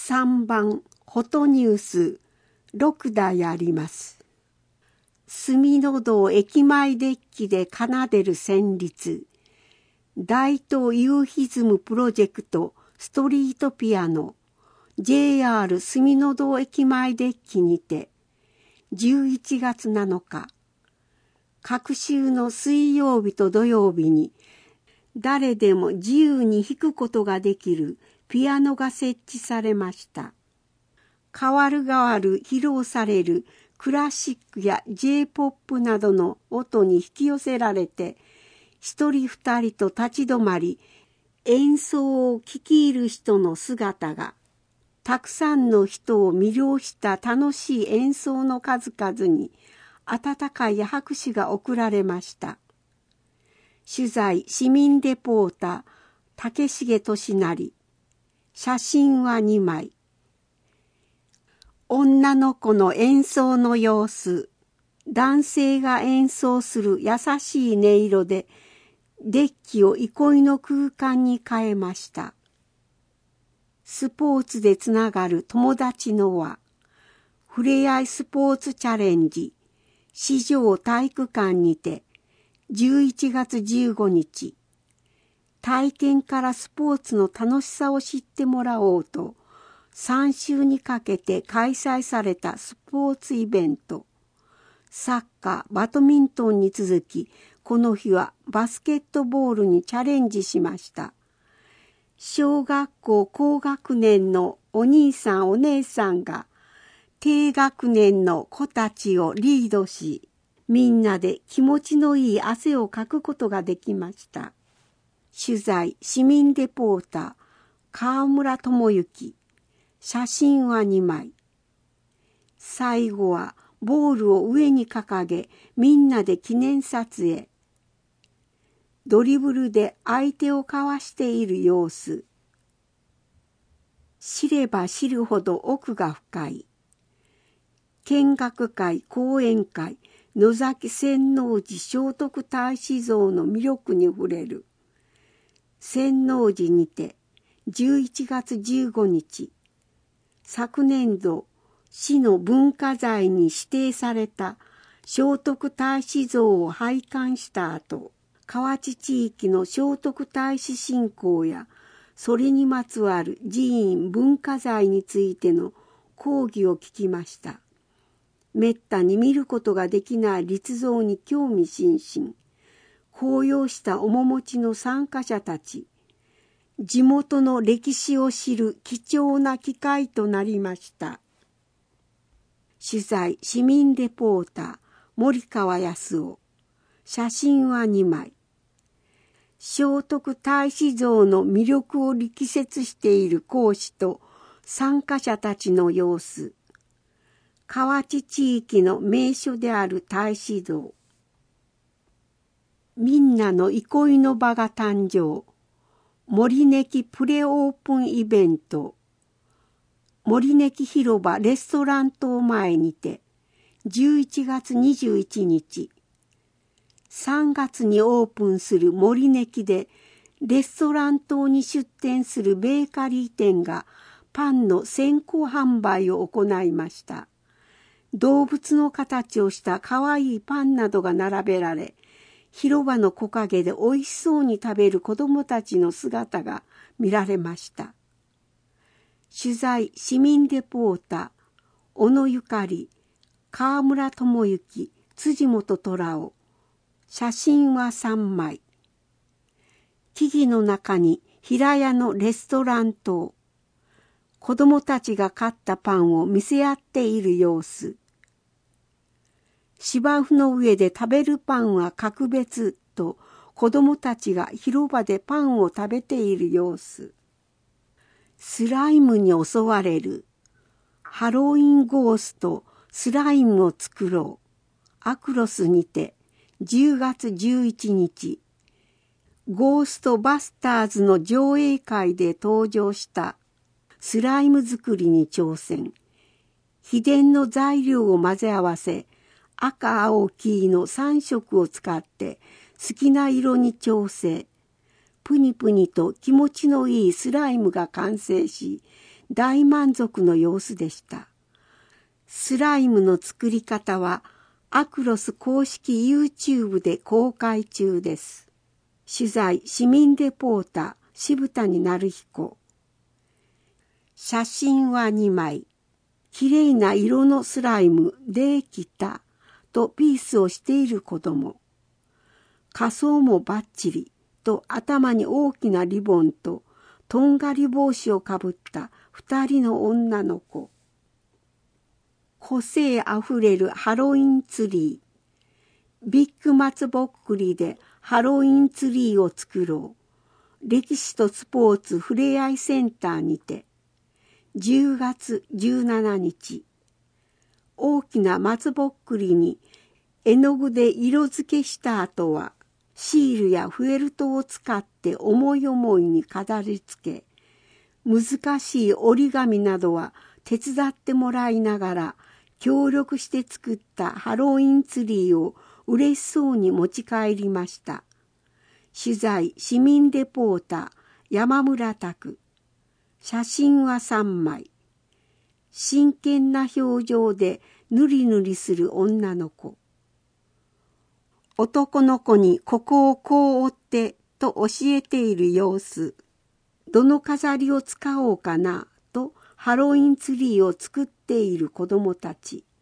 3番フォトニュース6台あります。住の堂駅前デッキで奏でる旋律、大東ユーヒズムプロジェクトストリートピアノ JR 住の堂駅前デッキにて11月7日、各週の水曜日と土曜日に誰でも自由に弾くことができるピアノが設置されました。代わる披露されるクラシックや J-POP などの音に引き寄せられて、一人二人と立ち止まり、演奏を聴き入る人の姿が、たくさんの人を魅了した楽しい演奏の数々に、温かい拍手が送られました。取材市民レポーター竹重俊成。写真は2枚。女の子の演奏の様子。男性が演奏する優しい音色でデッキを憩いの空間に変えました。スポーツでつながる友達の輪。ふれあいスポーツチャレンジ。市場体育館にて11月15日。体験からスポーツの楽しさを知ってもらおうと、3週にかけて開催されたスポーツイベント。サッカー、バドミントンに続き、この日はバスケットボールにチャレンジしました。小学校高学年のお兄さんお姉さんが、低学年の子たちをリードし、みんなで気持ちのいい汗をかくことができました。取材市民レポーター川村智之。写真は2枚。最後はボールを上に掲げ、みんなで記念撮影。ドリブルで相手をかわしている様子。知れば知るほど奥が深い。見学会、講演会、野崎千王寺聖徳太子像の魅力に触れる。千王寺にて11月15日。昨年度、市の文化財に指定された聖徳太子像を拝観した後、河内地域の聖徳太子信仰や、それにまつわる寺院文化財についての講義を聞きました。めったに見ることができない立像に興味津々、高揚した面持ちの参加者たち、地元の歴史を知る貴重な機会となりました。取材市民レポーター森川康夫。写真は2枚。聖徳太子像の魅力を力説している講師と参加者たちの様子。河内地域の名所である太子像。みんなの憩いの場が誕生。森根木プレオープンイベント。森根木広場レストラン島前にて11月21日。3月にオープンする森根木でレストラン島に出店するベーカリー店がパンの先行販売を行いました。動物の形をしたかわいいパンなどが並べられ、広場の木陰でおいしそうに食べる子どもたちの姿が見られました。取材市民レポーター小野ゆかり、川村智之、辻本虎夫。写真は3枚。木々の中に平屋のレストラン棟。子どもたちが買ったパンを見せ合っている様子。芝生の上で食べるパンは格別と子どもたちが広場でパンを食べている様子。スライムに襲われる。ハロウィンゴーストスライムを作ろう。アクロスにて10月11日。ゴーストバスターズの上映会で登場したスライム作りに挑戦。秘伝の材料を混ぜ合わせ、赤、青、黄の3色を使って好きな色に調整。プニプニと気持ちのいいスライムが完成し、 大満足の様子でした。スライムの作り方はアクロス公式 YouTube で公開中です。取材市民レポーター渋谷成彦。写真は2枚。きれいな色のスライムできたとピースをしている子供。仮装もバッチリと頭に大きなリボンととんがり帽子をかぶった2人の女の子。個性あふれるハロウィンツリー。ビッグ松ぼっくりでハロウィンツリーを作ろう。歴史とスポーツふれあいセンターにて。10月17日。大きな松ぼっくりに絵の具で色付けした後は、シールやフェルトを使って思い思いに飾り付け、難しい折り紙などは手伝ってもらいながら、協力して作ったハロウィンツリーを嬉しそうに持ち帰りました。取材市民レポーター山村拓。写真は3枚。真剣な表情でぬりぬりする女の子。男の子にここをこう折ってと教えている様子。どの飾りを使おうかなとハロウィンツリーを作っている子供たち。